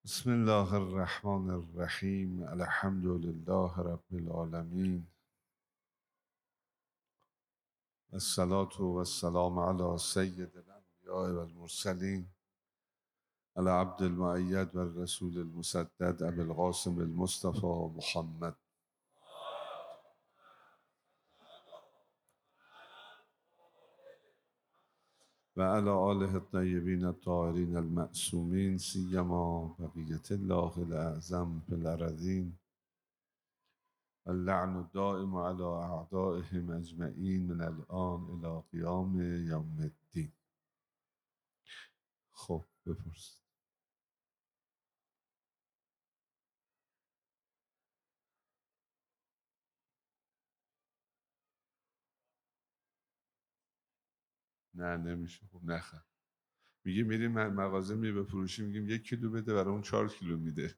بسم الله الرحمن الرحیم. الحمد لله رب العالمین. الصلاة والسلام على سید الانبیاء والمرسلین، على عبد المؤید والرسول المسدد ابي القاسم المصطفى محمد و على آله الطیبین الطاهرین المعصومین، سیما بقیة الله الاعظم في الارضین، اللعن الدائم على اعدائهم اجمعین من الان الى قیام یوم الدین. خب بپرس. نه نمیشه. خب نخر. میگه میریم مغازه میوه فروشی، میگیم 1 کیلو بده، برای اون 4 کیلو میده.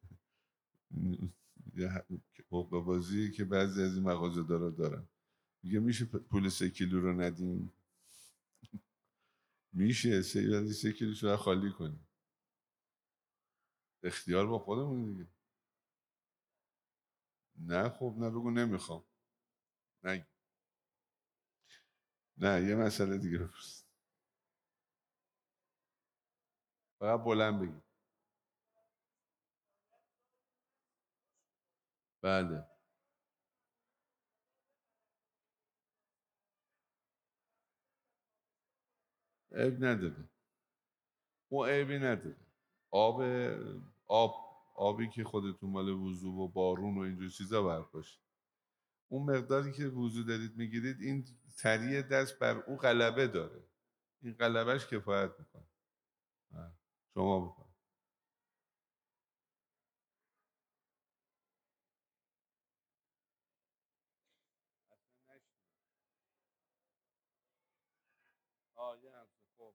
یه حقوق بازی که بعضی از این مغازه دارن. میگه میشه پول 3 کیلو رو ندیم؟ میشه 3 کیلو شو خالی کنیم. اختیار با خودمون دیگه. نه خب نه، بگو نمیخوام. نه نه، یه مسئله دیگه بپرس. فقط بلند بگی. بله. عیب نداره. اون عیبی نداره. آب آب آبی که خودتون مال وضو و بارون و اینجور چیزا برپاشه. اون مقداری که وضو دارید میگیرید، این تری دست بر او غلبه داره. این غلبهش کفایت میکنه. شما بکن. یه هفته. خب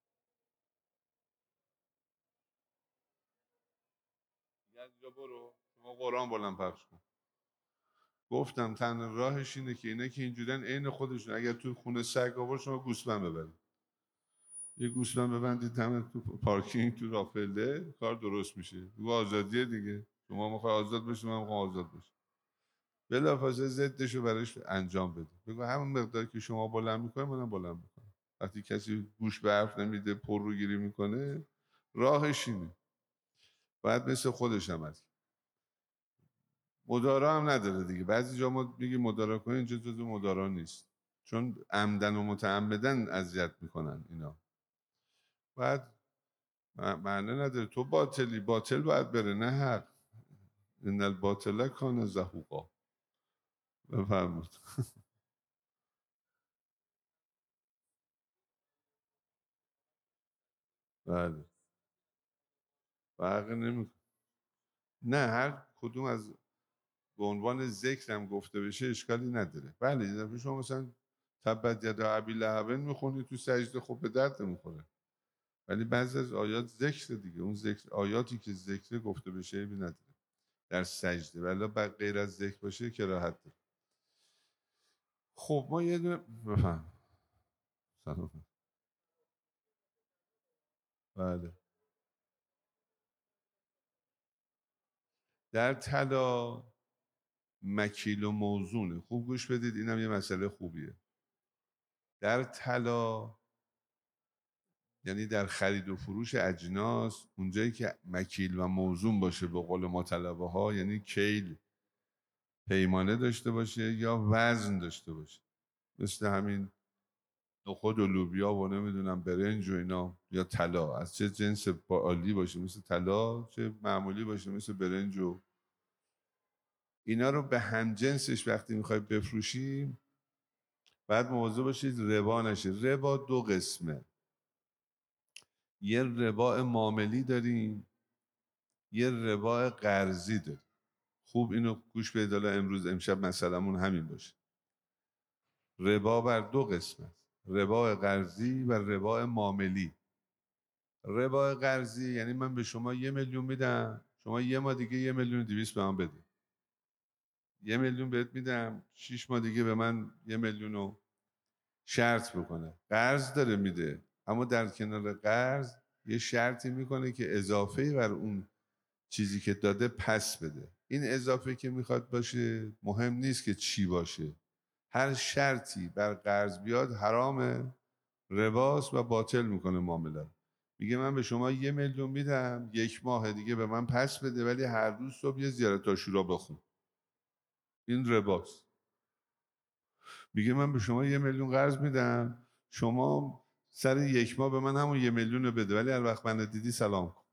دیگه از اینجا برو. شما قرآن بلند پخش کن. گفتم تنها راهش اینه که اینا که اینجورن عین خودشون، اگر تو خونه سگ آورد شما گوسفند ببرید. یه گوسفند ببندید همه تو پارکینگ تو رافله، کار درست میشه. بگو آزادیه دیگه. شما میخوای آزاد باشی، من میخوام آزاد باشم. بلافاصله ضدش رو براش انجام بده. بگو همون مقداری که شما بلند میکنه منم بلند میکنم. وقتی کسی گوش به حرف نمیده، پر رو گیری میکنه، راهش اینه. باید مثل خودش عمل کرد. مدارا هم نداره دیگه. بعضی جا ما میگیم مدارا کنه، اینجا جزو مدارا نیست. چون عمدن و متعمدن اذیت میکنن اینا. بعد معنی نداره تو باطلی. باطل باید بره، نه حق. ان الباطل کان زهوقا. بفرمود. بله. فرق نمیکنه. نه، هر کدوم از به عنوان ذکر هم گفته بشه اشکالی نداره. بله یه دفعه شما مثلا تبت یدا ابی لهب میخونی تو سجده، خب به درد نمیخوره. ولی بعضی از آیات ذکر دیگه. اون ذکر، آیاتی که ذکر گفته بشه ایبی نداره در سجده. ولی غیر از ذکر باشه که راحت داره. خب ما یه دونه بفهم. سلام. بله. در طلا مکیل و موزونه. خوب گوش بدید، اینم یه مسئله خوبیه. در طلا، یعنی در خرید و فروش اجناس، اونجایی که مکیل و موزون باشه، به قول ما طلبه ها، یعنی کیل پیمانه داشته باشه یا وزن داشته باشه. مثل همین نخود و لوبیا و نمیدونم برنج و اینا، یا طلا از چه جنس عالی باشه مثل طلا، چه معمولی باشه مثل برنج و اینا رو به هم جنسش وقتی میخوای بفروشی، بعد مواظب باشید ربا نشه. ربا دو قسمه. یه ربا معاملی داریم، یه ربا قرضی داریم. خوب اینو گوش بدید. امروز امشب مثلمون همین باشه. ربا بر دو قسم است: ربا قرضی و ربا معاملی. ربا قرضی یعنی من به شما 1,000,000 میدم، شما یه ماه دیگه 1,200,000 به من بده. 1,000,000 بهت میدم، 6 ماه دیگه به من 1,000,000 رو شرط بکنه. قرض داره میده، اما در کنار قرض یه شرطی میکنه که اضافه بر اون چیزی که داده پس بده. این اضافه که میخواد باشه مهم نیست که چی باشه، هر شرطی بر قرض بیاد حرامه، رباست و باطل میکنه معامله رو. میگه من به شما 1 میلیون میدم، 1 ماه دیگه به من پس بده، ولی هر روز صبح یه زیارت عاشورا بخون. این رباست. میگه من به شما 1 میلیون قرض میدم، شما سر 1 ماه به من همون 1 میلیون رو بده، ولی هر وقت من دیدی سلام کن.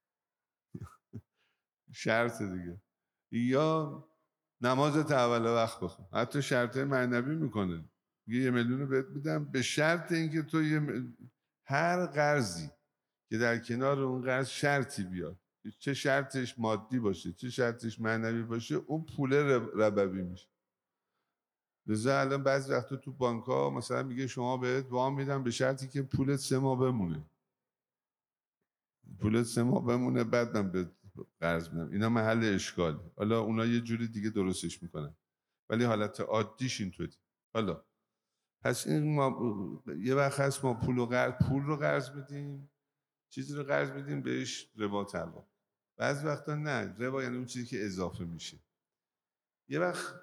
شرط دیگه. یا نمازت اول وقت بخون. حتی شرط معنوی میکنه، میگه 1 میلیون رو بهت میدم به شرط اینکه تو هر قرضی که در کنار اون قرض شرطی بیاد، چه شرطش مادی باشه چه شرطش معنوی باشه، اون پول ربوی میشه. لذا الان بعضی وقتا تو بانک ها مثلا میگه شما بهت وام میدم به شرطی که پولت 3 ماه بمونه. پولت 3 ماه بمونه بعد من به قرض میدم. اینا محل اشکال. حالا اونا یه جوری دیگه درستش میکنن، ولی حالت عادیش اینطوری. حالا پس این ما یه وقت هست ما پول رو قرض میدیم، چیزی رو قرض میدیم بهش ربا طلب. بعضی وقتا نه، ربا یعنی اون چیزی که اضافه میشه. یه وقت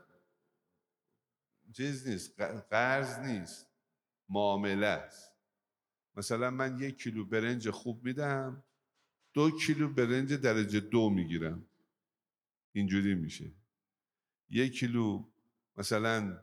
چیز نیست، قرض نیست، معامله است. مثلا من 1 کیلو برنج خوب میدم، 2 کیلو برنج درجه 2 میگیرم. اینجوری میشه. 1 کیلو مثلا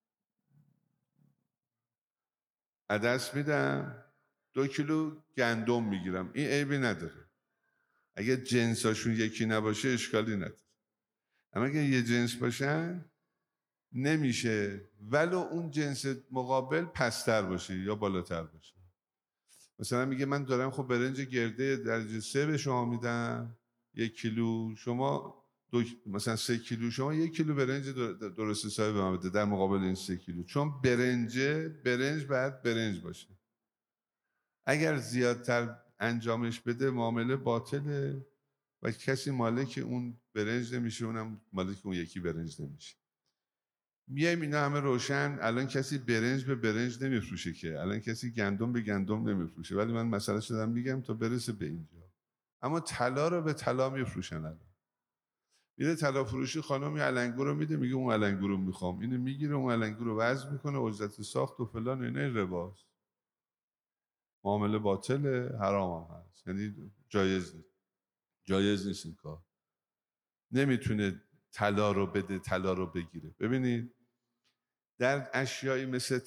عدس میدم، 2 کیلو گندم میگیرم. این عیبی نداره. اگر جنساشون یکی نباشه اشکالی نداره. اما اگر یه جنس باشن نمیشه، ولو اون جنس مقابل پستر باشه یا بالاتر باشه. مثلا میگه من دارم خب برنج گرده درجه 3 به شما میدم، 1 کیلو، شما مثلا 3 کیلو، شما 1 کیلو برنج درست حسابی به من بده در مقابل این 3 کیلو، چون برنج باید برنج باشه. اگر زیادتر انجامش بده معامله باطله و کسی مالک اون برنج نمیشه، اونم مالک اون یکی برنج نمیشه. میایم اینا همه روشن. الان کسی برنج به برنج نمیفروشه که، الان کسی گندم به گندم نمیفروشه، ولی من مسئله شدم میگم تا برسه به اینجا. اما طلا رو به طلا میفروشن. الان میره طلا فروشی، خانم علنگو رو میده، میگه اون علنگو رو میخوام، اینو میگیره اون علنگو رو وزن میکنه، اجرت ساخت و فلان، اینا رباست. معامله باطله، حرام هم هست، یعنی جایز نیست این کار. نمیتونه طلا رو بده طلا رو بگیره. ببینید در اشیایی مثل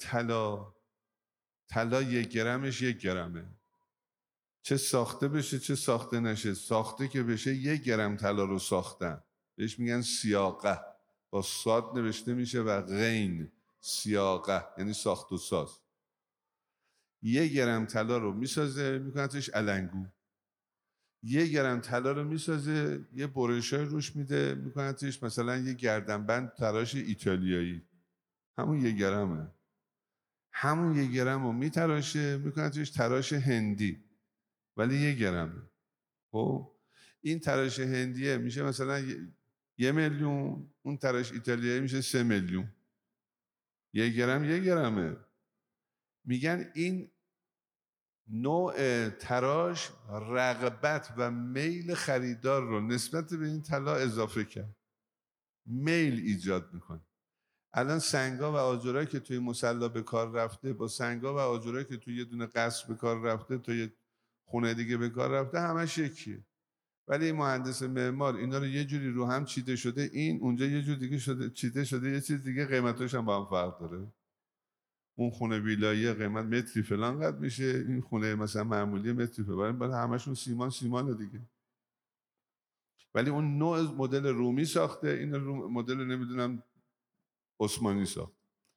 طلا 1 گرمش 1 گرمه، چه ساخته بشه چه ساخته نشه. ساخته که بشه 1 گرم طلا رو ساختن، بهش میگن سیاقه، با صاد نوشته میشه و غین، سیاقه یعنی ساخت و ساز. 1 گرم طلا رو میسازه میکنتش علنگو، 1 گرم طلا رو میسازه یه برشای روش میده میکنتش مثلا یه گردنبند تراش ایتالیایی، همون 1 گرمه. همون 1 گرم رو میتراشه میکنتش تراش هندی، ولی 1 گرمه. خب این تراش هندیه میشه مثلا 1 میلیون، اون تراش ایتالیایی میشه 3 میلیون. 1 گرم 1 گرمه. میگن این نوع تراش رغبت و میل خریدار رو نسبت به این طلا اضافه کرد، میل ایجاد میکنه. الان سنگا و آجرایی که توی مصلا به کار رفته با سنگا و آجرایی که توی یه دونه قصر به کار رفته، توی خونه دیگه به کار رفته، همش یکیه. ولی این مهندس معمار اینا رو یه جوری رو هم چیده شده، این اونجا یه جور دیگه شده چیده شده، یه چیز دیگه، قیمتاش هم با هم فرق داره. اون خونه ویلایی قیمت متری فلان قد میشه، این خونه مثلا معمولی متری فلان، برای همشون سیمان دیگه. ولی اون نوع مدل رومی ساخته، این مدل نمیدونم عثمانی ساخته.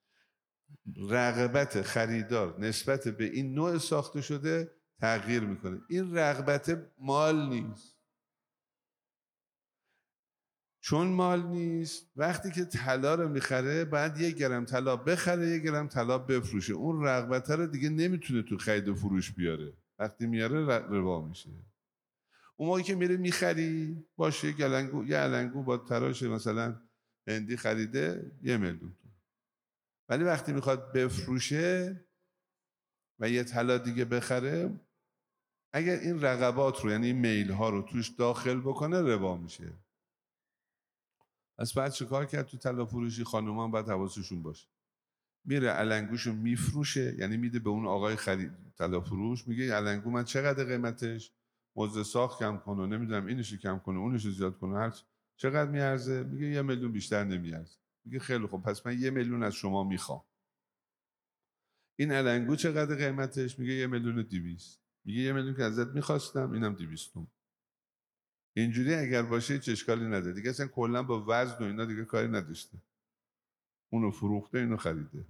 رغبت خریدار نسبت به این نوع ساخته شده تغییر میکنه. این رغبت مال نیست. چون مال نیست، وقتی که طلا رو میخره باید 1 گرم طلا بخره 1 گرم طلا بفروشه. اون رغبت رو دیگه نمیتونه تو خرید و فروش بیاره، وقتی میاره ربا میشه. اون موقعی که میره میخری باشه، یه علنگو با تراش مثلا هندی خریده 1 میلیون، ولی وقتی میخواد بفروشه و یه طلا دیگه بخره، اگر این رقبات رو یعنی این میل ها رو توش داخل بکنه ربا میشه. پس بعد چه کار کرد؟ تو طلا فروشی خانومان باید حواسشون باشه، میره علنگوشو میفروشه، یعنی میده به اون آقای خرید طلا فروش، میگه علنگو من چقدر قیمتش، مزد ساخت کم کنه، نمیدونم اینشو کم کنه اونشو زیاد کنه، هر چقدر میارزه؟ میگه 1 میلیون بیشتر نمیارزه. میگه خیلی خوب پس من 1 میلیون از شما میخوام. این علنگو چقدر قیمتش؟ میگه 1,200,000. میگه 1 میلیون که ازت میخواستم اینم 200. اینجوری اگر باشه هیچ اشکالی نداره دیگه، اصلا کلا با وزن و اینا دیگه کاری نداشته، اونو فروخته اینو خریده.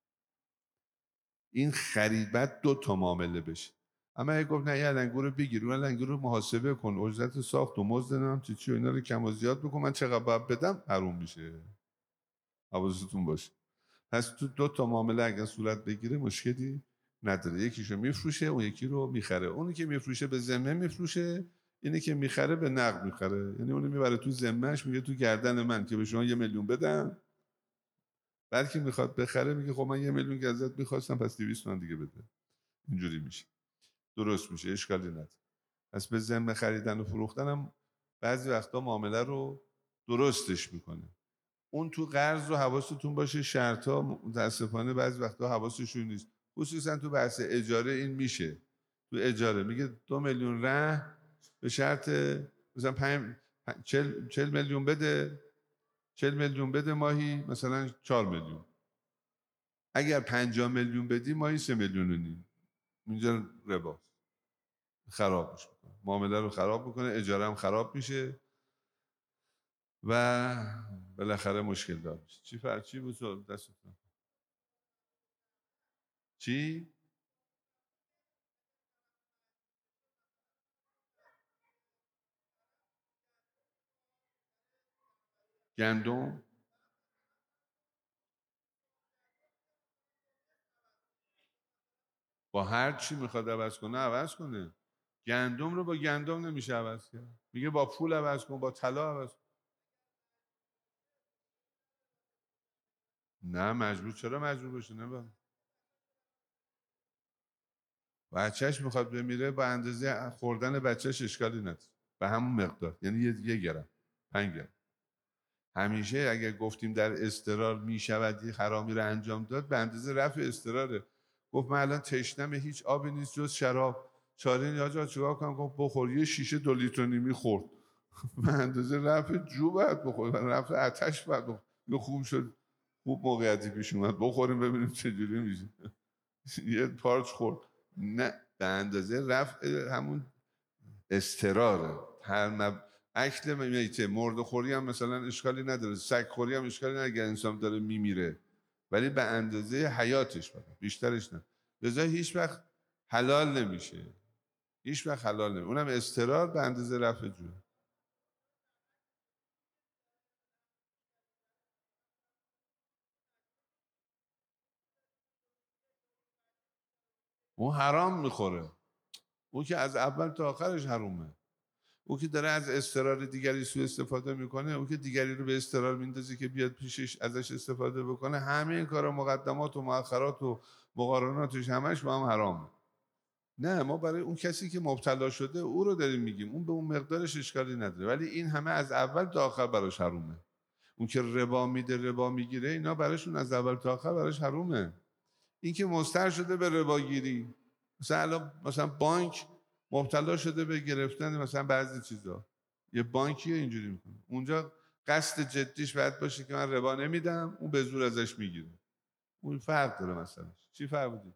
این خرید بعد 2 تا معامله بشه. اما اگه گفت نه یه علنگو رو بگیر، اون علنگو رو محاسبه کن، اجرت ساخت و مزد نام چی و اینا رو کم و زیاد بکن، من چقدر باید بدم، حروم میشه. حواستون باشه. پس تو 2 تا معامله اگر صورت بگیره مشکلی نداره، یکیشو میفروشه اون یکی رو میخره. اونی که میفروشه به ذمه میفروشه، اینی که میخره به نقد میخره، یعنی اونو میبره تو ذمهش، میگه تو گردن من که به شما 1 میلیون بدم. بعد که میخواد بخره میگه خب من 1 میلیون که ازت میخواستم پس 200 تومن دیگه بده. اینجوری میشه، درست میشه، اشکالی نداره. پس به ذمه خریدن و فروختن هم بعضی وقتا معامله رو درستش میکنه. اون تو قرض رو حواستون باشه، شرطا متاسفانه بعضی وقتا حواسشون نیست، خصوصا تو بحث اجاره این میشه. تو اجاره میگه 2 میلیون ره به شرط مثلا 40 میلیون بده، 40 میلیون بده ماهی مثلا 4 میلیون. اگر 50 میلیون بدی ماهی 3 میلیون و نیم. اینجا رباست، خراب میشه، معامله رو خراب میکنه، اجاره هم خراب میشه و بالاخره مشکل دار میشه. چی بود دستتون؟ چی؟ گندم؟ با هر چی میخواد عوض کنه عوض کنه. گندم رو با گندم نمیشه عوض کرد. میگه با پول عوض کن، با طلا عوض کن. نه مجبور، چرا مجبور بشه؟ نه بچهش میخواد بمیره، با اندازه خوردن بچهش اشکالی نداره، به همون مقدار، یعنی یه گرم، 5 گرم. همیشه اگر گفتیم در اضطرار میشود یه حرامی رو انجام داد، به اندازه رفع اضطراره. گفت من الان تشنمه، هیچ آبی نیست جز شراب، چاره نیاز رو چیکار کنم؟ گفت بخور. یه شیشه 2 لیتر و نیمی خورد. به اندازه رفع جو باید بخور، رفع آتش باید بخور. خوب شد، خوب موقعیتی پیش اومد، بخوریم ببینیم چجوری میشه. یه پارچ خورد. نه، به اندازه رفع همون استراره. اکل میته، مرده خوری هم مثلا اشکالی نداره، سگ خوری هم اشکالی نداره اگر انسان داره میمیره، ولی به اندازه حیاتش باید، بیشترش نه. لذا هیچ وقت حلال نمیشه، هیچ وقت حلال نمیشه. اونم استرار به اندازه رفع جوه. اون حرام میخوره، اون که از اول تا آخرش حرومه. او که داره از استرار دیگری سوء استفاده میکنه، او که دیگری رو به استرار میندازه که بیاد پیشش ازش استفاده بکنه، همه این کارا، مقدمات و مؤخرات و مقارناتش همش با هم حرامه. نه، ما برای اون کسی که مبتلا شده او رو داریم میگیم، اون به اون مقدارش اشکالی نداره، ولی این همه از اول تا آخر براش حرومه. اون که ربا میده، ربا میگیره، اینا براشون از اول تا آخر براش حرومه. این که مضطر شده به رباگیری، مثلا بانک مبتلا شده به گرفتن مثلا بعضی چیزا، یه بانکیه اینجوری میکنه، اونجا قصد جدیش باید باشه که من ربا نمیدم، اون به زور ازش میگیره. اون فرق داره. مثلا چی فرق بود؟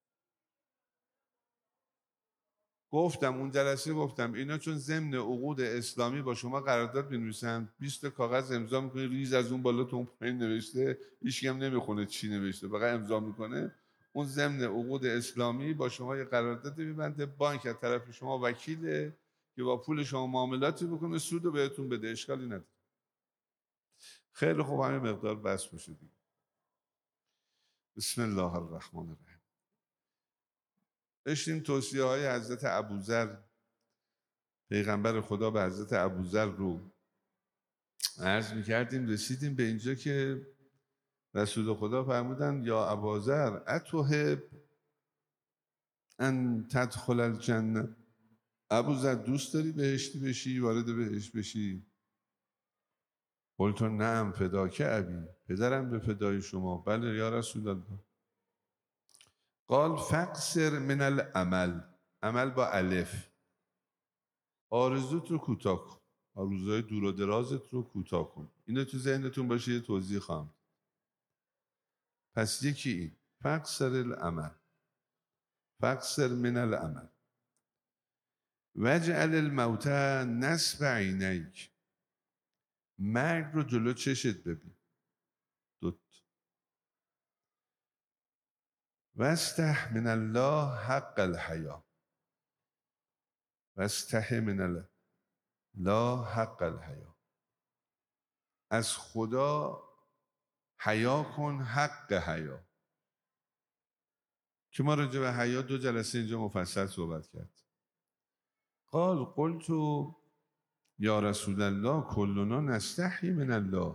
گفتم اون جلسه، گفتم اینا چون ضمن عقود اسلامی با شما قرارداد می‌نویسن، 20 تا کاغذ امضا می‌کنه، ریز از اون بالا تا اون پایین نوشته، هیچ هم نمیخونه چی نوشته، فقط امضا میکنه. اون ضمن عقود اسلامی با شما یه قرارداد می‌بنده، بانک از طرف شما وکیله که با پول شما معاملاتی بکنه، سود رو بهتون بده، اشکالی نداره. خیلی خوب، همین مقدار بس بشه دیگه. بسم الله الرحمن الرحیم. داشتیم توصیه های حضرت ابوذر پیغمبر خدا به حضرت ابوذر رو عرض میکردیم، رسیدیم به اینجا که رسول خدا فرمودن یا ابوذر اتحب ان تدخل الجنه، ابوذر دوست داری بهشتی بشی، وارد بهشت بشی؟ قلت نعم فداک ابی، پدرم به فدای شما. بله یا رسول الله. قال فقصر من العمل، عمل با الف، آرزوت رو کوتاه کن، آرزوهای دور و درازت رو کوتاه کن. اینو تو ذهنتون باشه، یه توضیح خواهم. پس یکی این فقصر العمل، فقصر من العمل وجعل الموت نصب عینیک، مرگ رو جلو چشت ببین. دوت واستح من الله حق الحیا، واستح من الله حق الحیا، از خدا حیا کن حق حیا. که ما راجع به حیا 2 جلسه اینجا مفصل صحبت کرد. قال قلت یا رسول الله کلنا نستحی من الله.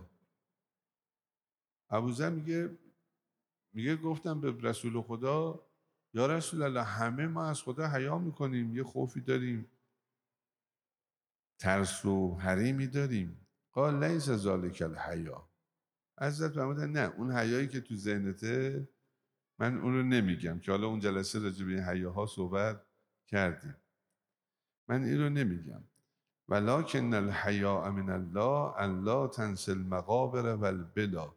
ابوذر میگه گفتم به رسول خدا یا رسول الله همه ما از خدا حیا میکنیم، یه خوفی داریم، ترس و حریمی داریم. قال لیس ذلک الحیا، حضرت فرمودن نه، اون حیایی که تو ذهنته من اون رو نمیگم، که حالا اون جلسه راجع به این حیاها صحبت کردیم، من این رو نمیگم. ولکن الحیا من الله ان لا تنس المقابر والبلا،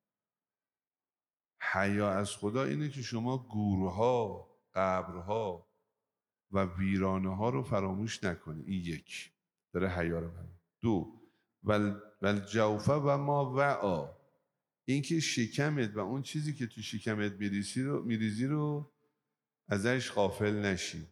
حیا از خدا اینه که شما گورها، قبرها و ویرانه ها رو فراموش نکنی. این یک داره حیا رو بره. 2 والجوف و ما وعا، این که شکمت و اون چیزی که تو شکمت میریزی رو ازش غافل نشی.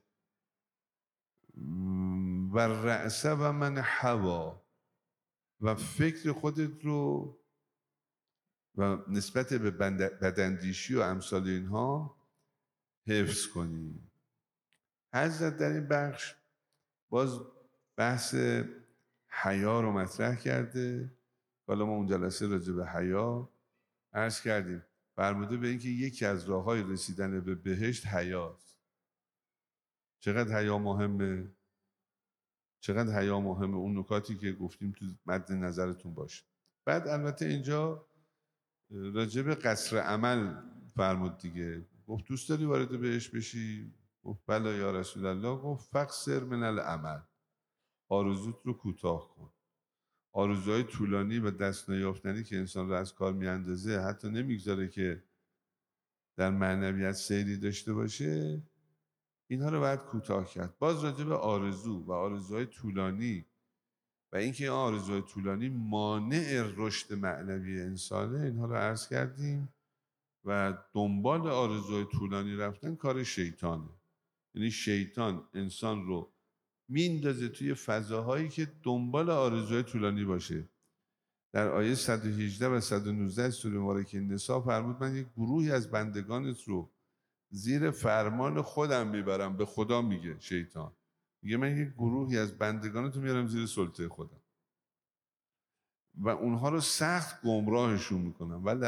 و رأس و من حوا، و فکر خودت رو و نسبت به بداندیشی و امثال اینها حفظ کنی. حضرت در این بخش باز بحث حیا رو مطرح کرده. حالا ما اون جلسه راجع به حیا عرض کردیم، فرموده به اینکه یکی از راه‌های رسیدن به بهشت حیاست. چقدر حیا مهمه، چقدر حیا مهمه، اون نکاتی که گفتیم تو مد نظرتون باشه. بعد البته اینجا راجع به قصر عمل فرمود دیگه. گفت دوست داری وارد بهشت بشی؟ گفت بله یا رسول الله. گفت فقصر من العمل، آرزوت رو کوتاه کن. آرزوهای طولانی و دست نیافتنی که انسان رو از کار میاندازه، حتی نمیگذاره که در معنویت سیری داشته باشه، اینها رو باید کوتاه کرد. باز راجع به آرزو و آرزوهای طولانی و اینکه این آرزوهای طولانی مانع رشد معنوی انسانه، اینها رو عرض کردیم. و دنبال آرزوهای طولانی رفتن کار شیطانه. یعنی شیطان انسان رو میندازه توی فضاهایی که دنبال آرزوهای طولانی باشه. در آیه 118 و 119 سوره مبارکه نساء فرمود من یک گروهی از بندگانت رو زیر فرمان خودم میبرم. به خدا میگه شیطان، میگه من یک گروهی از بندگانت رو میارم زیر سلطه خودم و اونها رو سخت گمراهشون میکنم. و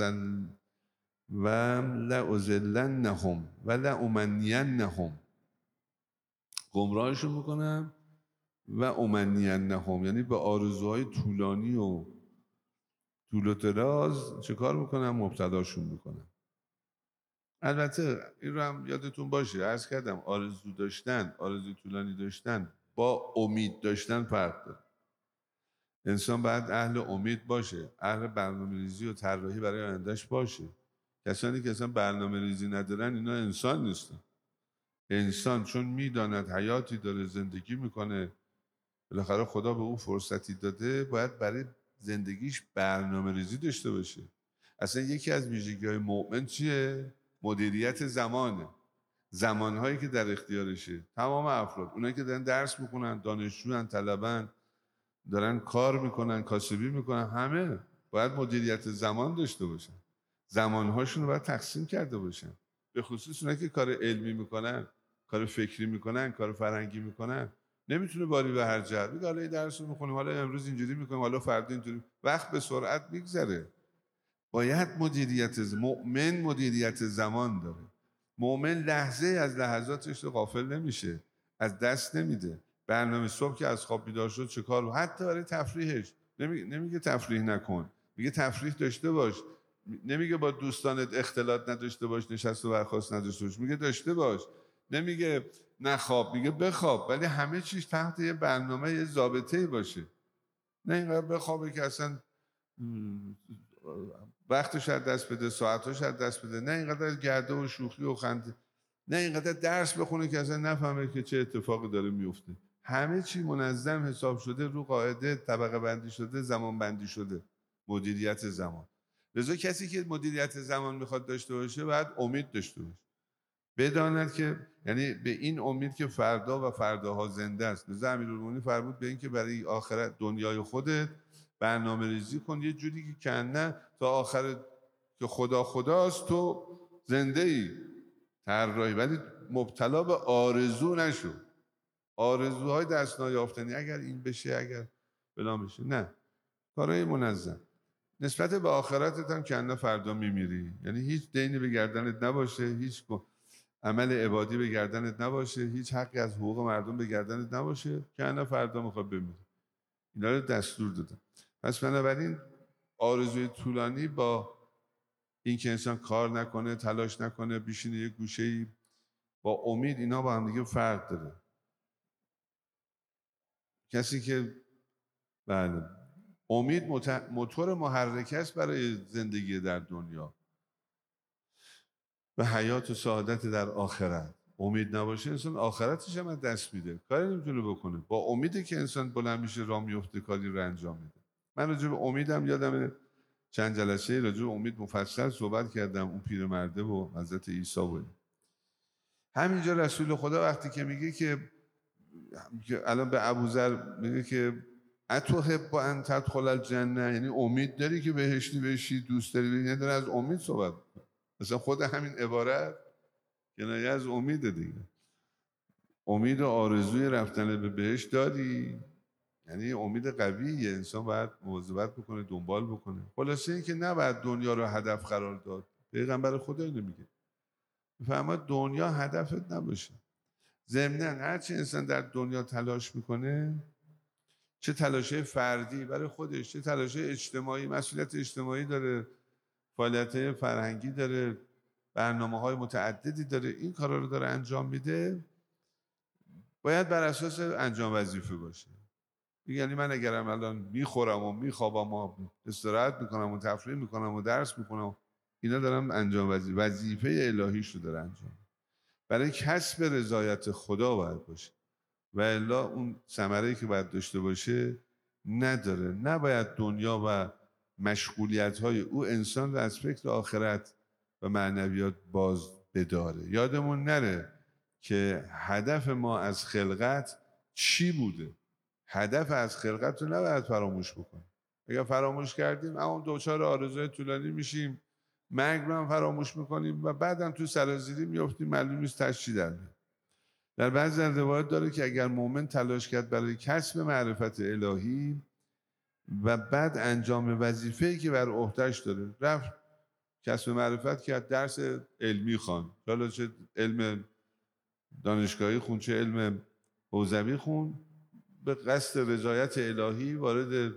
لأضلنهم و لأمنینهم، گمراهشون میکنم و امنینهم، یعنی به آرزوهای طولانی و طول و دراز چه کار میکنم؟ مبتلاشون میکنم. البته این رو هم یادتون باشه، عرض کردم آرزو داشتن، آرزو طولانی داشتن با امید داشتن فرق داره. انسان باید اهل امید باشه، اهل برنامه‌ریزی و طراحی برای آیندهش باشه. کسانی که اصلا برنامه‌ریزی ندارن اینا انسان نیستن. انسان چون میداند حیاتی داره، زندگی میکنه، بالاخره خدا به او فرصتی داده، باید برای زندگیش برنامه‌ریزی داشته باشه. اصلا یکی از ویژگی‌های مؤمن چیه؟ مدیریت زمانه. زمانهایی که در اختیارشه. تمام افراد، اونایی که دارن درس میخونن، دانشجوان، طلبن، دارن کار میکنن، کاسبی میکنن، همه باید مدیریت زمان داشته باشن. زمانهاشون رو باید تقسیم کرده باشن. به خصوص اونایی که کار علمی میکنن، کار فکری میکنن، کار فرهنگی میکنن، نمیتونه باری به هر جهت بگه حالا این درس رو میخونیم، حالا امروز اینجوری میکنیم، حالا فردا اینجوری. وقت به سرعت میگذره. باید مؤمن مدیریت زمان داره. مؤمن لحظه از لحظاتش رو غافل نمیشه. از دست نمیده. برنامه صبح که از خواب بیدار شد چه کار، حتی برای تفریحش نمیگه تفریح نکن، میگه تفریح داشته باش. نمیگه با دوستانت اختلاط نداشته باش، نشست و برخاست نداشته باش، میگه داشته باش. نمیگه نخواب، میگه بخواب، ولی همه چیز تحت یه برنامه، یه ضابطه‌ای باشه. نه اینقدر بخوابه که اصلا وقتش از دست بده، ساعتش از دست بده. نه اینقدر گرده و شوخی و خنده. نه اینقدر درس بخونه که اصلا نفهمه که چه اتفاقی داره میفته. همه چی منظم حساب شده، رو قاعده طبقه بندی شده، زمان بندی شده. مدیریت زمان. لذا کسی که مدیریت زمان میخواد داشته باشه باید امید داشته باشه. بداند که یعنی به این امید که فردا و فرداها زنده است. لذا امیرالمومنین فرمود به این که برای آخرت دنیای خودت برنامه ریزی کن یه جوری که کنه تا آخرت که خداست تو زنده ای طراحی، ولی مبتلا به آرزو نشو. آرزوهای دست نیافتنی، اگر این بشه، اگر فلان بشه، نه. کارهای منظم. نسبت به آخرتت هم کنه فردا میمیری، یعنی هیچ دینی به گردنت نباشه، هیچ عمل عبادی به گردنت نباشه، هیچ حقی از حقوق مردم به گردنت نباشه، کنه فردا میخواد بمیری. اینا رو دستور دادم. پس بنابراین آرزوی طولانی با این که انسان کار نکنه، تلاش نکنه، بشینه یه گوشه‌ای با امید، اینا با هم دیگه فرق داره. کسی که بله امید موتور محرک است برای زندگی در دنیا و حیات و سعادت در آخرت. امید نباشه انسان آخرتش هم دست میده، کاری نمیتونه بکنه. با امیده که انسان بلند میشه، راه میفته، کاری رو انجام میده. من راجع به امیدم یادم چند جلسه راجع به امید مفصل صحبت کردم، اون پیرمرده و حضرت عیسی بود. همینجا رسول خدا وقتی که میگه که الان به ابوذر میگه که اتحب ان تدخل الجنه، یعنی امید داری که بهشتی بشی، دوست داری، یعنی داره از امید صحبت. مثلا خود همین عبارت کنایه از امیده دیگه. امید و آرزوی رفتن به بهشت داری، یعنی امید قویه، انسان باید مواظبت بکنه، دنبال بکنه. خلاصه این که نباید دنیا رو هدف قرار داد. پیغمبر خدا اینو میگه، میفهمه دنیا هدفت نباشه. ضمناً هرچی انسان در دنیا تلاش میکنه، چه تلاشه فردی برای خودش، چه تلاشه اجتماعی، مسئولیت اجتماعی داره، فعالیت فرهنگی داره، برنامه‌های متعددی داره، این کارا رو داره انجام میده، باید بر اساس انجام وظیفه باشه. یعنی من اگرم الان میخورم و میخوابم و استراحت میکنم و تفریح میکنم و درس میکنم، اینا دارم انجام وظیفه الهیش رو داره انجام. برای کسب رضایت خدا باید باشه و الا اون ثمره‌ای که باید داشته باشه نداره. نباید دنیا و مشغولیت‌های او انسان رو از فکر آخرت و معنویات باز بداره. یادمون نره که هدف ما از خلقت چی بوده. هدف از خلقت رو نباید فراموش بکنیم. اگر فراموش کردیم اما دوچار آرزوی طولانی میشیم، مرگ رو هم فراموش میکنیم و بعدم تو سرازیری میافتیم، معلوم نیست تاش چی در میاد. در بعضی از روایات داره که اگر مؤمن تلاش کرد برای کسب معرفت الهی و بعد انجام وظیفه‌ای که بر عهده‌اش داره، رفت کسب معرفت کرد، درس علمی خوان، حالا چه علم دانشگاهی خون چه علم حوزوی خون، به قصد رضایت الهی وارد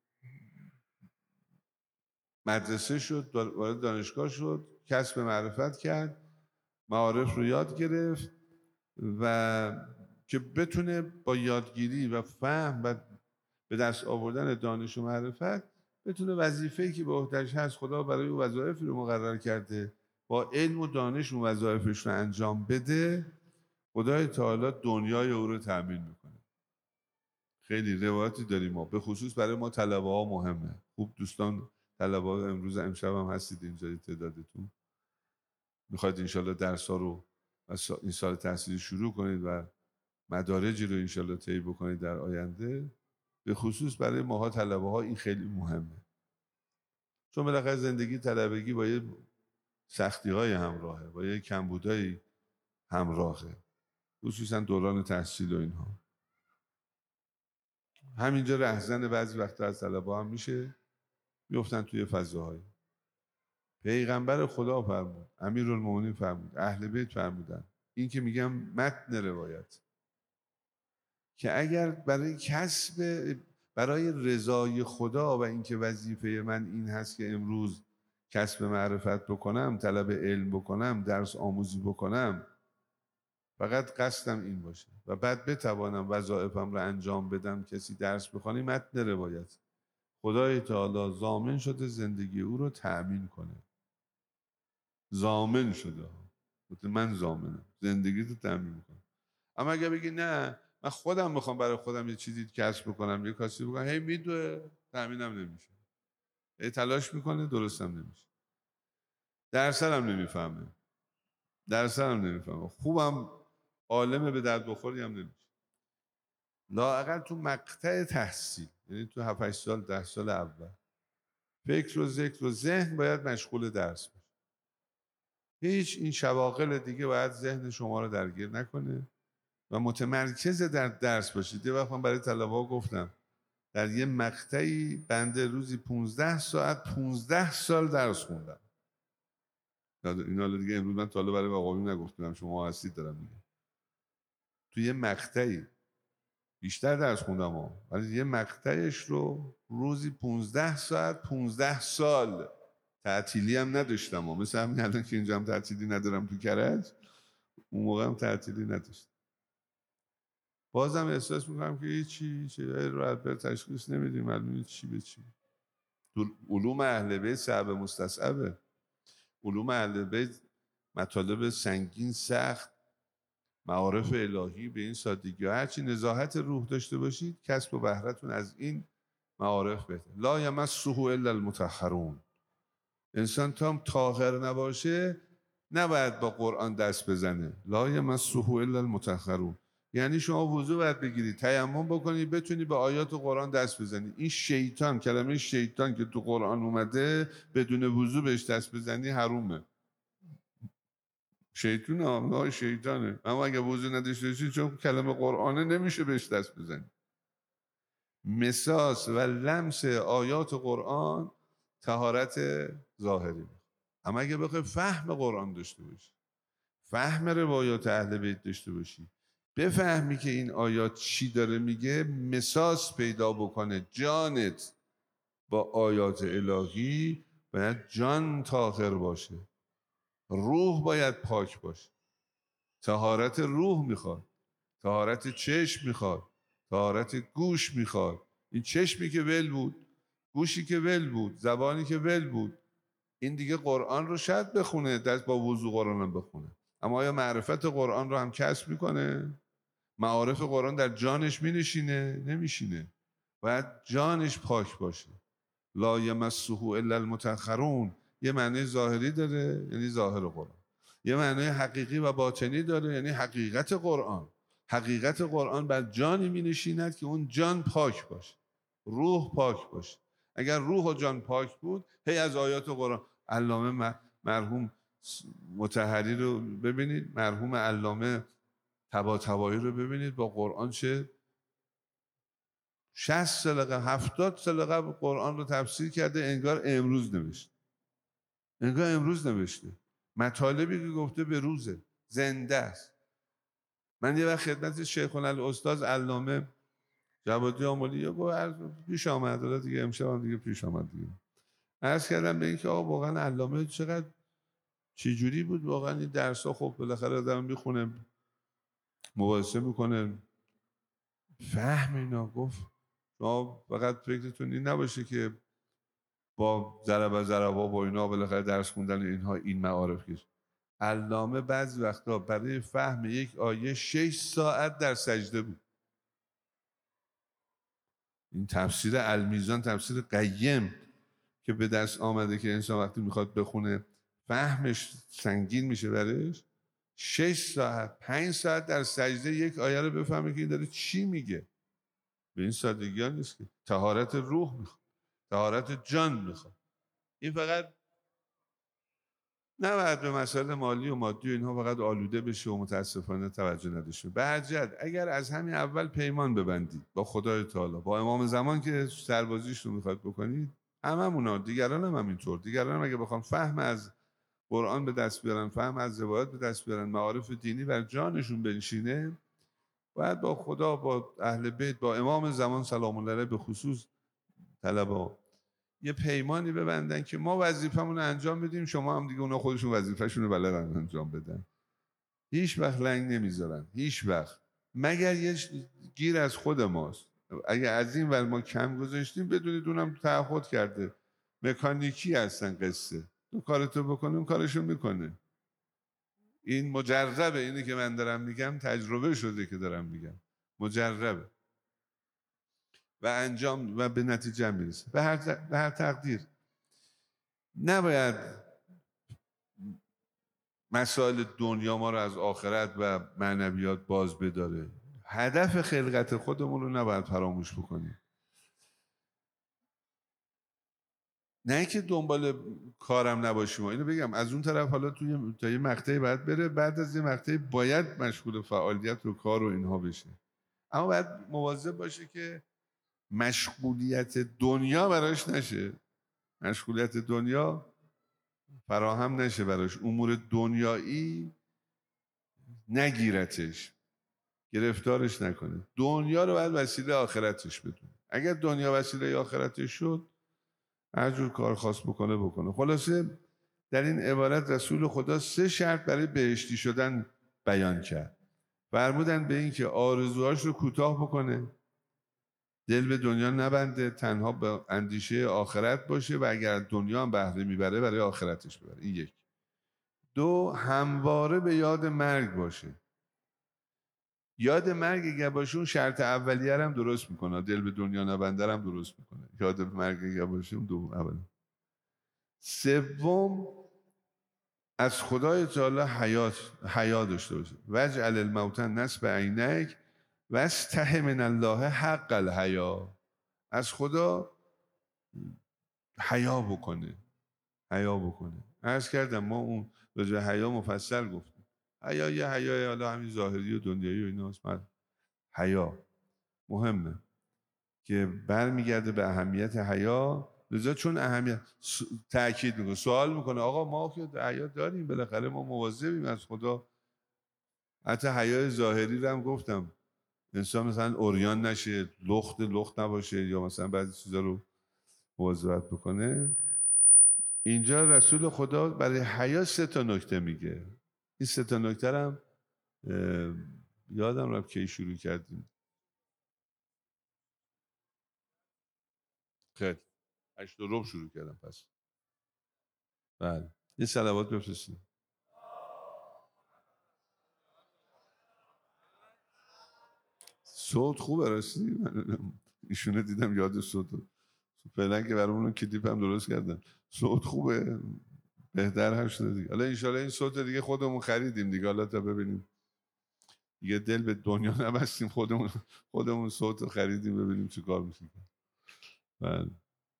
مدرسه شد، وارد دانشگاه شد، کسب معرفت کرد، معارف رو یاد گرفت و که بتونه با یادگیری و فهم و به دست آوردن دانش و معرفت بتونه وظیفه‌ای که به عهده‌اش هست، خدا برای او وظایفی رو مقرر کرده، با علم و دانش اون وظایفش رو انجام بده، خدای تعالی دنیای او رو تأمین میکنه. خیلی روایتی داریم ما، به خصوص برای ما طلبه ها مهمه. خوب دوستان طلبه ها امشب هم هستید اینجا تعدادتون، میخواید انشالله درس ها رو این سال تحصیلی شروع کنید و مدارجی رو انشالله طی بکنید در آینده. به خصوص برای ماها طلبه ها این خیلی مهمه، چون بالاخره زندگی طلبگی با یه سختی های همراهه، با یه کمبودایی همراهه، خصوصا دوران تحصیل و اینها. همینجا رهزن بعضی وقتا از طلبه هم میشه، میفتن توی فضاهایی. پیغمبر خدا فرمود، امیرالمومنین فرمود، اهل بیت فرمودن، این که میگم متن روایت، که اگر برای رضای خدا و اینکه وظیفه من این هست که امروز کسب معرفت بکنم، طلب علم بکنم، درس آموزی بکنم، فقط قصدم این باشه و بعد بتوانم وظایفم رو انجام بدم، کسی درس بخونه، متن روایت خدای تعالی ضامن شده زندگی او رو تأمین کنه. ضامن شده، من ضامنم زندگی رو تأمین کنم. اما اگه بگی نه من خودم میخوام برای خودم یه چیزی کسب بکنم، یه کاری بکنم، هی میدوه، تأمینم نمیشه، هی تلاش میکنه، درستم نمیشه، درسم نمیفهمه، خوبم عالم به درد بخوری هم نمیشه. لااقل تو مقطع تحصیل، یعنی تو 7 سال 10 سال اول، فکر و ذکر و ذهن باید مشغول درس باشه. هیچ این شواغل دیگه باید ذهن شما رو درگیر نکنه و متمرکز در درس باشید. یه وقت من برای طلبه‌ها گفتم در یه مقطعی بنده روزی 15 ساعت 15 سال درس خوندم. این حالا دیگه امروز من طالب برای آقایون نگفتم، شما هستید دارم میگم. تو یه مقطعی بیشتر درس خوندم ولی یه مقطعش رو روزی 15 ساعت 15 سال تعطیلی هم نداشتم مثل همین الان که اینجا هم تعطیلی ندارم تو کرج، اون موقع هم تعطیلی نداشتم. بازم احساس میکنم که چی رو بر تشخیص نمیدیم، معلومه چی به چی. تو علوم اهل بیت صعب مستصعبه. علوم اهل بیت مطالب سنگین سخت، معارف الهی به این سادگی ها، هرچی نزاهت روح داشته باشید کسب و بهرتون از این معارف بهتر. لا یمسه الا المطهرون. انسان تا طاهر نباشه نباید با قرآن دست بزنه. لا یمسه الا المطهرون یعنی شما وضو باید بگیرید، تیمم بکنید، بتونی به آیات قرآن دست بزنی. این شیطان، کلمه شیطان که تو قرآن اومده بدون وضو بهش دست بزنی حرومه. شیطان آمنای شیطانه، اما اگه وضو نداشته باشی چون کلمه قرآنه نمیشه بهش دست بزنی. مساس و لمس آیات قرآن طهارت ظاهری. اما اگه بخوای فهم قرآن داشته باشی، فهم روایات اهل بیت داشته باشی، بفهمی که این آیات چی داره میگه، مساس پیدا بکنه جانت با آیات الهی، باید جان طاهر باشه، روح باید پاک باشه. طهارت روح میخواد، طهارت چشم میخواد، طهارت گوش میخواد. این چشمی که ول بود، گوشی که ول بود، زبانی که ول بود، این دیگه قرآن رو شاید بخونه، دست با وضو قرآن هم بخونه، اما آیا معرفت قرآن رو هم کسب میکنه؟ معارف قرآن در جانش مینشینه؟ نمیشینه. باید جانش پاک باشه. لا یمسه الا المطهرون یه معنی ظاهری داره یعنی ظاهر قرآن، یه معنی حقیقی و باطنی داره یعنی حقیقت قرآن. حقیقت قرآن بر جانی می نشیند که اون جان پاک باشه، روح پاک باشه. اگر روح و جان پاک بود، هی از آیات قرآن، علامه مرحوم مطهری رو ببینید، مرحوم علامه طباطبایی رو ببینید، با قرآن چه 60 سال قبل 70 سال قبل قرآن رو تفسیر کرده، انگار امروز نوشته، انگار امروز نوشته. مطالبی که گفته به روزه، زنده است. من یه وقت خدمت شیخ الاستاذ علامه جوادی آملی پیش آمد، حالا دیگه امشب هم دیگه پیش آمد دیگه، عرض کردم به این که آقا واقعا علامه چقدر چجوری بود واقعا این درس ها، خب بالاخره آدم میخونه مباحثه میکنه فهم اینا. گفت شما فقط فکرتون این نباشه که با ضربا با اینا بالاخره درس خوندن اینها این معارف کش. علامه بعضی وقتا برای فهم یک آیه 6 ساعت در سجده بود. این تفسیر المیزان، تفسیر قیم که به دست آمده که انسان وقتی میخواد بخونه فهمش سنگین میشه برش، 6 ساعت 5 ساعت در سجده یک آیه رو بفهمه که این داره چی میگه. به این سادگی ها نیست که. طهارت روح میخواد، طهارت جان میخواد. این فقط نباید به مسائل مالی و مادی و اینها فقط آلوده بشه و متاسفانه توجه نداشته. به هر جهت اگر از همین اول پیمان ببندید با خدای تعالی، با امام زمان که سربازیش رو میخواد بکنید، هممونا، دیگران هم همینطور، دیگران هم اگه بخوان فهم از قرآن به دست بیارن، فهم از روایات به دست بیارن، معارف دینی بر جانشون بنشینه، باید با خدا، با اهل بیت، با امام زمان سلام الله علیه به خصوص طلبا یه پیمانی ببندن که ما وظیفمون رو انجام بدیم، شما هم دیگه اونا خودشون وظیفه‌شون رو بلدن انجام بدن. هیچ وقت لنگ نمیذارن، هیچ وقت، مگر یه گیر از خود ماست. اگه از این ور ما کم گذاشتیم بدونید اونم تعهد کرده، مکانیکی هستن قصه، تو کارتو بکنه اون کارشو میکنه. این مجربه، اینی که من دارم میگم تجربه شده که دارم میگم، مجربه و انجام و به نتیجه میرسه. به هر تقدیر نباید مسائل دنیا ما رو از آخرت و معنویات باز بداره. هدف خلقت خودمون رو نباید فراموش بکنیم. نه اینکه دنبال کارم نباشیم، اینو بگم از اون طرف حالا تا یه مقطعی باید بره، بعد از یه مقطعی باید مشغول فعالیت و کار و اینها بشه، اما باید مواظب باشه که مشغولیت دنیا براش نشه، مشغولیت دنیا فراهم نشه براش، امور دنیایی نگیرتش، گرفتارش نکنه. دنیا رو باید وسیله آخرتش بدونه. اگر دنیا وسیله آخرتش شد هر جور کار خواست بکنه. خلاصه در این عبارت رسول خدا 3 شرط برای بهشتی شدن بیان کرد. فرمودن به این که آرزوهاش رو کوتاه بکنه، دل به دنیا نبنده، تنها به اندیشه آخرت باشه و اگر دنیا هم بهره میبره برای آخرتش ببره. این 1. 2 همواره به یاد مرگ باشه. یاد مرگ اگر باشه اون شرط اولیه هم درست میکنه، دل به دنیا نبنده هم درست میکنه. یاد مرگ اگر باشه اون دوم اول. 3 از خدای تعالی حیا داشته باشه. وجعل الموت نصب عینک واستحی من الله حق الحیا. از خدا حیا بکنه. عرض کردم ما اون راجع به حیا مفصل گفتیم. حیا یه حیای حالا همین ظاهری و دنیایی و ایناست. حیا مهمه که برمیگرده به اهمیت حیا. لذا چون اهمیت تأکید میکنه، سوال میکنه آقا ما که حیا داریم، بالاخره ما مواظبیم از خدا. حتی حیای ظاهری رو هم گفتم، انسان مثلا عریان نشه، لخت نباشه، یا مثلا بعضی چیزا رو مواظبت بکنه. اینجا رسول خدا برای حیا 3 نکته میگه. این 3 نکته هم یادم رفت کی شروع کردیم. خیلی 8:15 شروع کردم. پس بله یه صلوات بفرستیم. صوت خوبه راستی، ایشونه دیدم یاد صوت فعلا که برامون کلیپ هم درست کردن. صوت خوبه، بهتر هم شده دیگه. حالا انشالله این صوت دیگه خودمون خریدیم دیگه، حالا تا ببینیم دیگه دل به دنیا نبستیم، خودمون صوت رو خریدیم، ببینیم چی کار میشه. بله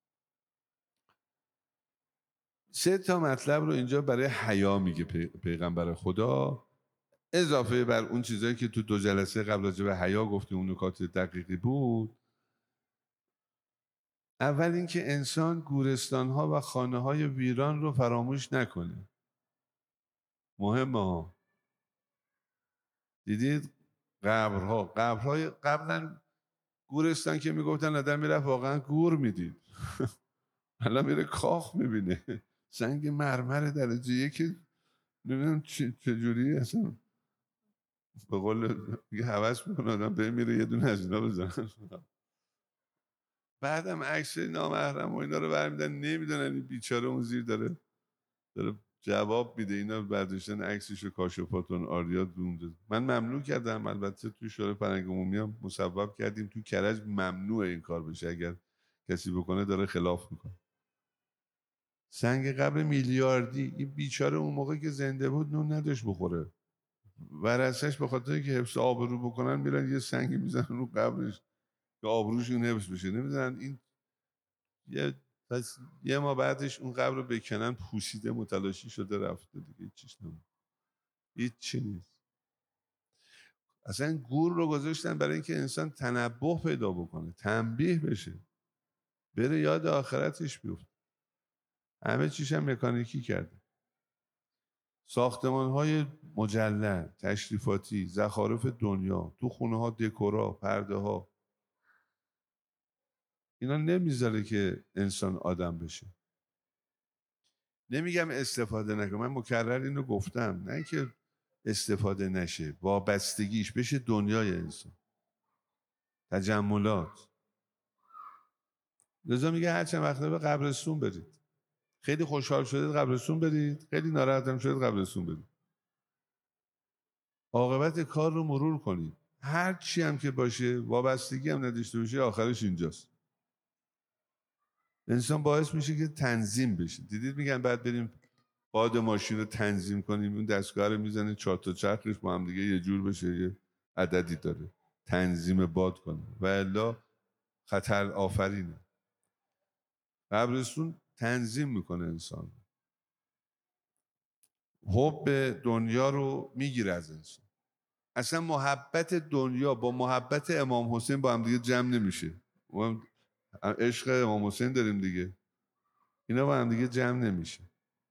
3 مطلب رو اینجا برای حیا میگه پیغمبر خدا، اضافه بر اون چیزایی که تو 2 جلسه قبل راجع به حیا گفتیم، اون نکات دقیقی بود. اول اینکه انسان گورستان‌ها و خانه‌های ویران رو فراموش نکنه. مهمه ها. دیدید قبرهای قبلا گورستان که میگفتن آدم میرفت واقعا گور میدید. الان میره کاخ میبینه، سنگ مرمر درجه 1، نمیدونم چجوری اصلا به قول دیگه هوس میکنه آدم بمیره یه دونه از اینا بزنن. بعدم عکس نامحرم و اینا رو برمیدن، نمیدونن این بیچاره اون زیر داره جواب میده. اینا برداشتن عکسشو کاشفاتون آریا دونده. من ممنوع کردم، البته توی شورای فرهنگ عمومی هم مصوب کردیم، تو کرج ممنوع این کار بشه، اگر کسی بکنه داره خلاف میکنه. سنگ قبر میلیاردی، این بیچاره اون موقع که زنده بود نون نداشت بخوره، ورثه‌اش به خاطر که حفظ آبرو بکنن میرن یه سنگی میزنن رو قبرش که آبروشون حفظ بشه. نمیدونن این یه ما بعدش اون قبر رو بکنن، پوسیده متلاشی شده رفته دیگه، هیچ چی نیست. اصلا گور رو گذاشتن برای اینکه انسان تنبه پیدا بکنه، تنبیه بشه، بره یاد آخرتش بیفته. همه چیش هم مکانیکی کرده. ساختمان‌های مجلل، تشریفاتی، زخارف دنیا، تو خونه‌ها دکورا، پرده‌ها، اینا نمیذاره که انسان آدم بشه. نمیگم استفاده نکنه، من مکرر اینو گفتم، نه که استفاده نشه، وابستگیش بشه دنیای انسان، تجملات. لذا میگه هر چند وقته به قبرستون برید. خیلی خوشحال شدید قبرستون برید، خیلی ناراحتم شدید قبرستون برید. عاقبت کار رو مرور کنید. هر چی هم که باشه، وابستگی هم نداشته باشه، آخرش اینجاست. انسان باعث میشه که تنظیم بشه. دیدید میگن بعد بریم باد ماشین رو تنظیم کنیم، اون دستگاه رو میزنه 4 تا چرخش با هم دیگه یه جور بشه، یه عددی داره تنظیم باد کنه و الا خطر آفرینه. قبرستون تنظیم میکنه انسان، حب دنیا رو میگیره از انسان. اصلا محبت دنیا با محبت امام حسین با هم دیگه جمع نمیشه. ما عشق امام حسین داریم دیگه، اینا با هم دیگه جمع نمیشه.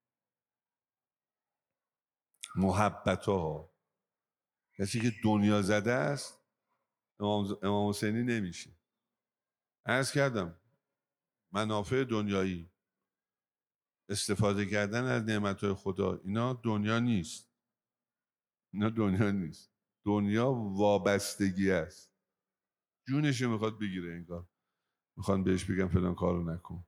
محبت ها، کسی که دنیا زده است امام حسینی نمیشه. عرض کردم منافع دنیایی، استفاده کردن از نعمتهای خدا، اینا دنیا نیست. اینا دنیا نیست. دنیا وابستگی است. جونشو میخواد بگیره، انگار میخوان بهش بگم فلان کارو نکن.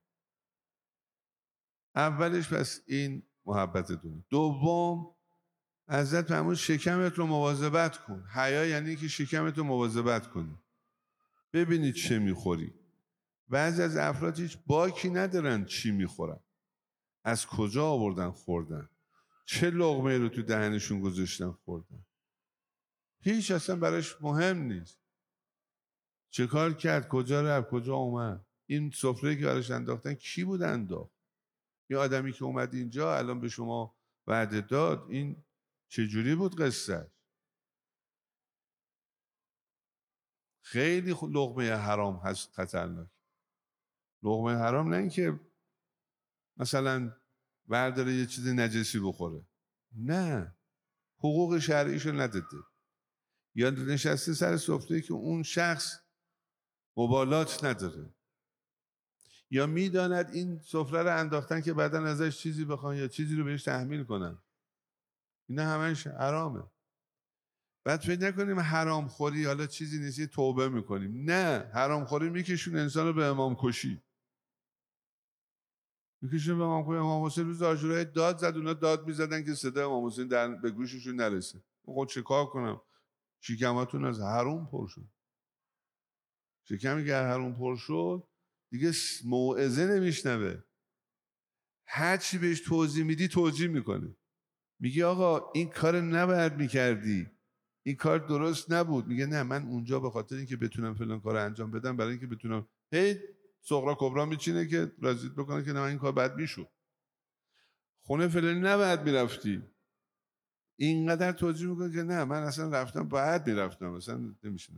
اولش پس این محبت دنیا. دوم، حضرت فرمود شکمت رو مواظبت کن. حیا یعنی که شکمت رو مواظبت کنی، ببینید چه میخوری. بعضی از افراد هیچ باکی ندارن چی میخورن، از کجا آوردن خوردن، چه لقمه رو تو دهنشون گذاشتن خوردن، هیچ اصلا براش مهم نیست. چه کار کرد، کجا رفت، کجا اومد، این سفره که براش انداختن کی بود انداخت، یه آدمی که اومد اینجا الان به شما وعده داد، این چجوری بود قصه. خیلی لقمه حرام هست خطرناک. لقمه حرام نه اینکه مثلا برداره یه چیز نجسی بخوره، نه، حقوق شرعیشو نداده، یا نشسته سر سفره که اون شخص مبالات نداره، یا میداند این سفره رو انداختن که بعداً ازش چیزی بخوان یا چیزی رو بهش تحمیل کنن. اینا همش حرامه. بعد فکر نکنیم حرام خوری حالا چیزی نیست توبه میکنیم، نه، حرام خوری میکشون انسان رو به امام کشی، میکشون به امام کشی. امام حسین روز عاشورا داد زد، اونا داد میزدن که صدای امام حسین به گوششون نرسه. خود چه کار کنم، شکماتون از حرام پر شد. شکمی که حرام پر شد دیگه موعظه نمیشنوه، هر چی بهش توضیح میدی توجیه میکنه. میگی آقا این کار نباید میکردی، این کار درست نبود، میگه نه من اونجا به خاطر اینکه بتونم فلان کار انجام بدم، برای اینکه بتونم، هی صغرا کبرا میچینه که راضیت بکنه که نه من این کار بد میشد، خونه فلانی نباید میرفتی، اینقدر توجیه میکنه که نه من اصلا رفتم باید میرفتم، اصلا نمیشه.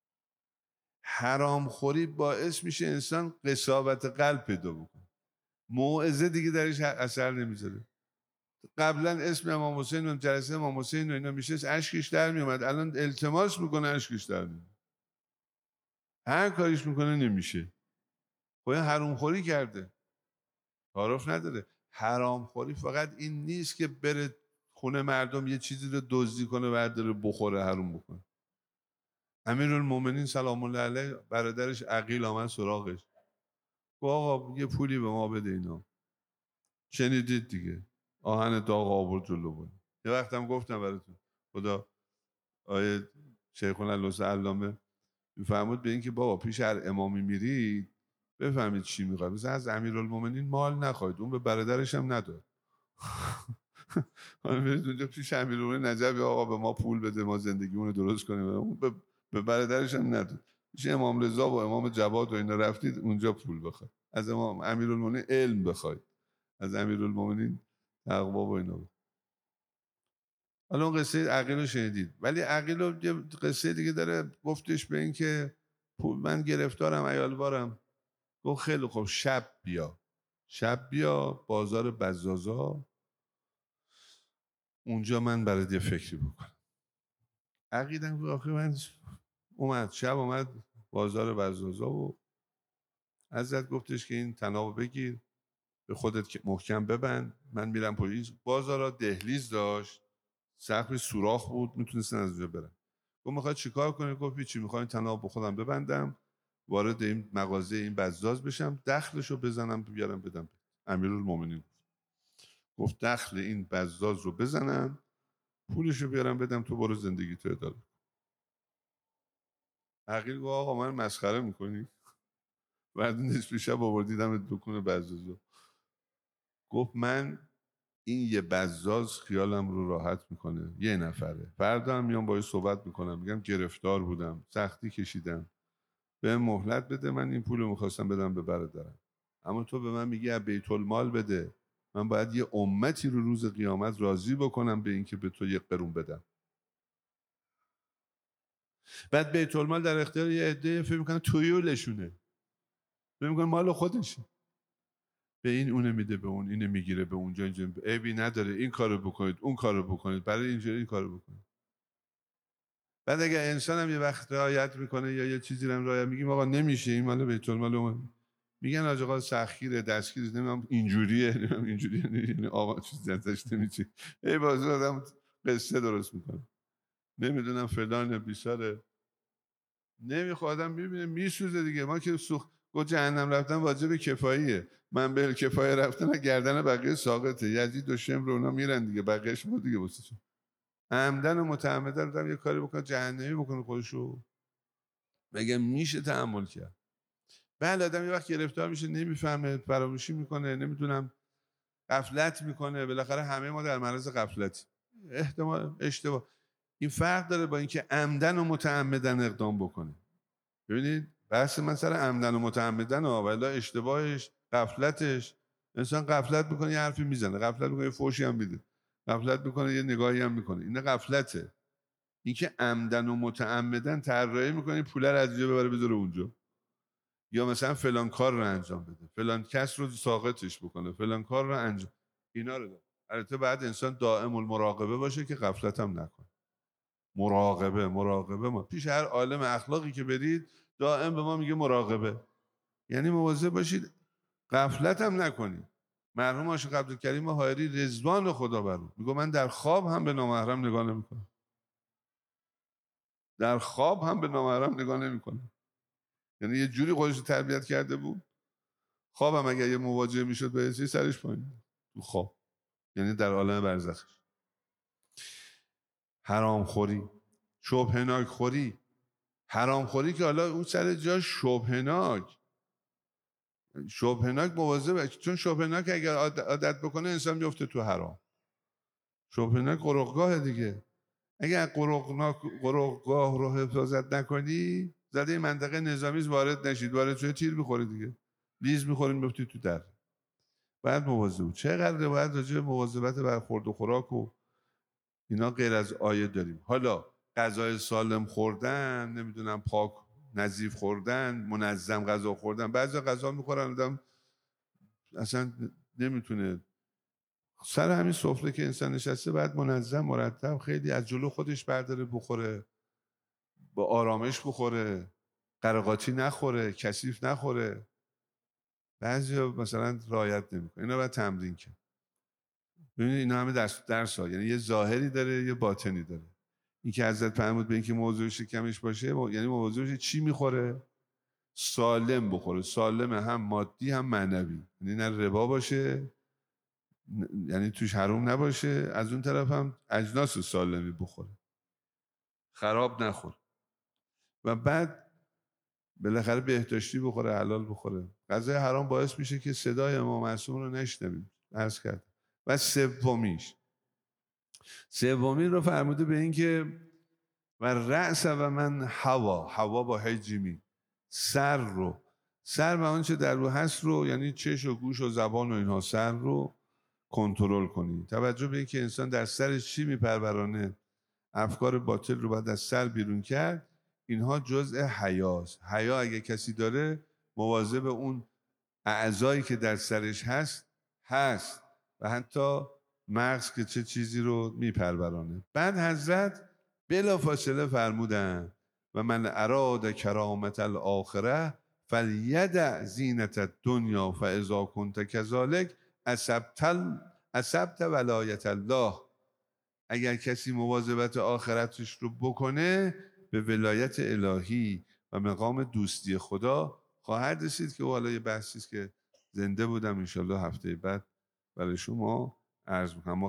حرام خوری باعث میشه انسان قساوت قلب پیدا بکنه، موعظه دیگه درش اثر نمیذاره. قبلا اسم امام حسین و جلسه امام حسین و اینا میشه اشکش در میومد، الان التماس میکنه اشکش در میومد، هر کاریش میکنه نمیشه. خب حرام خوری کرده، تعارف نداره. حرام خوری فقط این نیست که بره خونه مردم یه چیزی رو دزدی کنه برداره بخوره حرام بکنه. امیرالمومنین سلام الله علیه برادرش عقیل آمد سراغش، گفت آقا یه پولی به ما بده، اینا شنیدید دیگه، آهن داغ آورد جلو بود. یه وقتم گفتم براتون، خدا آیه شیخون اللوث علامه میفرمود به این که بابا پیش هر امامی میرید بفهمید چی میخواد، مثلا از امیرالمومنین مال نخواهید، اون به برادرش هم نداد. حالا میرید اونجا پیش امیرالمومنین نجبی آقا به ما پول بده ما زندگیمون رو درست کنیم، اون به برادرش هم نداد. پیش امام رضا و امام جواد و اینا رفتید اونجا پول بخواید، از امام امیرالمومنین علم بخواید، از امیرالمومنین تقوا و اینا. حالا اون قصه عقیل رو شنیدید، ولی عقیل رو یه قصه دیگه داره، گفتش به این که من گرفتارم عیالوارم، گفت خیلی خوب شب بیا بازار بزازا اونجا من برای یه فکری بکنم. عقیدم واقعا من اومد شب اومد بازار بزازا و ازت گفتش که این طنابو بگیر به خودت محکم ببند، من میرم پلیس. بازارا دهلیز داشت، سقف سوراخ بود، میتونستن از اونجا برن. گفت میخواد چیکار کنی؟ گفت چی میخوام طناب به خودم ببندم، وارد این مغازه این بزاز بشم، دخلشو بزنم بیارم بدم. امیرالمومنین گفت دخل این بزاز رو بزنم، پولشو بیارم بدم، تو برو زندگی تو اداره. عقیل گفت آقا من مسخره میکنی؟ بعد نصف شب آوردیدم دکون بزازو. گفت من این یه بزاز خیالم رو راحت میکنه، یه نفره، فردا هم میام باهاش صحبت میکنم، میگم گرفتار بودم، سختی کشیدم، به مهلت بده، من این پول رو میخواستم بدم به برادرم، اما تو به من میگی از بیت المال بده، من باید یه امتی رو روز قیامت راضی بکنم به اینکه به تو 1 قرون بدم. بعد بیت المال در اختیار یه عده فکر میکنن تویولشونه، فکر میکنن مال خودشه، به این اونه میده، به اون اینو میگیره، به اونجا اینجا عیبی نداره، این کارو بکنید اون کارو بکنید، برای اینجوری این کارو بکنید. بعد اگه انسان هم یه وقت رعایت میکنه یا یه چیزی رو رعایت، میگیم آقا نمیشه این مال بیت المال اون، میگن آقا سخیره دستگیر نمیدونم اینجوریه نمیدونم اینجوریه، یعنی آقا چیزی ازش نمیشه، ای بازی آدم قصه درست میکنه، نمیدونم فلان بیساره، نمیخواد آدم ببینه میسوزه دیگه. ما که گفت جهنم رفتن واجب کفاییه، من به کفایه رفتن گردن بقیه ساقطه، یزید و شمر اونا میرن دیگه، بقیه‌اش ما دیگه واسه چون عمدن و متعمدن آدم یه کاری بکنه جهنمی بکنه خودشو، مگه میشه تحمل کرد؟ بله آدم یه وقت گرفتار میشه، نمیفهمه، فراموشی میکنه، نمیدونم غفلت میکنه، بالاخره همه ما در معرض غفلتی، احتمال اشتباه. این فرق داره با اینکه عمدن و متعمدن اقدام بکنه. ببینید بحث من سر عمدن و متعمدن ها، ولی اشتباهش غفلتش، انسان غفلت میکنه یه حرفی میزنه، غفلت میکنه یه فوشی هم میده، غفلت میکنه یه نگاهی هم میکنه، این غفلته. اینکه عمدن و متعمدن طراحی میکنه پول رو از اینجا ببره بذاره اونجا، یا مثلا فلان کار رو انجام بده، فلان کس رو ساقطش بکنه، فلان کار رو انجام، اینا رو داره. البته بعد انسان دائم المراقبه باشه که غفلت هم نکنه. مراقبه ما پیش هر عالم اخلاقی که برید دائم به ما میگه مراقبه، یعنی مواظب باشید غفلت هم نکنید. مرحوم عاشق عبدالکریم حائری رضوان خدا بر او میگه من در خواب هم به نامحرم نگاه نمیکنم، در خواب هم به نامحرم نگاه نمیکنم. یعنی یه جوری خودش رو تربیت کرده بود، خوابم اگر یه مواجهه میشد به چیزی سرش پایین تو خواب، یعنی در عالم برزخش. حرامخوری، شبهناک خوری، حرامخوری که حالا اون سر جا شبهناک مواظب، چون شبهناک اگر عادت بکنه انسان میفته تو حرام. شبهناک قرقگاه دیگه، اگر قرقگاه رو حفاظت نکنی، زده منطقه نظامی وارد نشید، وارد شده تیر میخوره دیگه، لیز میخورین میفتی تو در. بعد مواظب. چقدر روایت راجع به مواظبت بر خورد و خوراک و اینا غیر از آیه داریم. حالا غذای سالم خوردن، نمیدونم پاک نظیف خوردن، منظم غذا خوردن، بعضی غذا میخورن آدم اصلا نمیتونه سر همین سفره که انسان نشسته بعد منظم مرتب خیلی از جلو خودش برداره بخوره، با آرامش بخوره، قرقاتی نخوره، کثیف نخوره. بعضیا مثلا رعایت نمیکنه، اینا باید تمرین کرد. ببینید اینا همه درس ها، یعنی یه ظاهری داره یه باطنی داره. این که حضرت فرمود به اینکه موضوع شکمش باشه، یعنی موضوعش چی میخوره؟ سالم بخوره، سالم هم مادی هم معنوی، یعنی نه ربا باشه، یعنی توش حروم نباشه، از اون طرف هم اجناس سالمی بخوره، خراب نخوره، و بعد بالاخره بهداشتی بخوره، حلال بخوره. غذای حرام باعث میشه که صدای امام معصوم رو نشنویم، عرض کرد. و سومی رو فرموده به این که و رأس و من هوا با هجیمی، سر و آنچه در رو هست رو، یعنی چش و گوش و زبان و اینها، سر رو کنترل کنی. توجه به این که انسان در سرش چی میپرورانه، افکار باطل رو باید از سر بیرون کرد. اینها جزء حیاست. حیا اگه کسی داره مواظب اون اعضایی که در سرش هست و حتی مغز که چه چیزی رو میپرورانه. بعد حضرت بلافاصله فرمودن و من اراد کرامت الاخره فلیدع زینت الدنیا فاذا کنت کذالک اصبت ولایت الله. اگر کسی مواظبت آخرتش رو بکنه به ولایت الهی و مقام دوستی خدا خواهد رسید، که حالا یه بحثی است که زنده بودم انشالله هفته بعد برای شما عرض میکنم.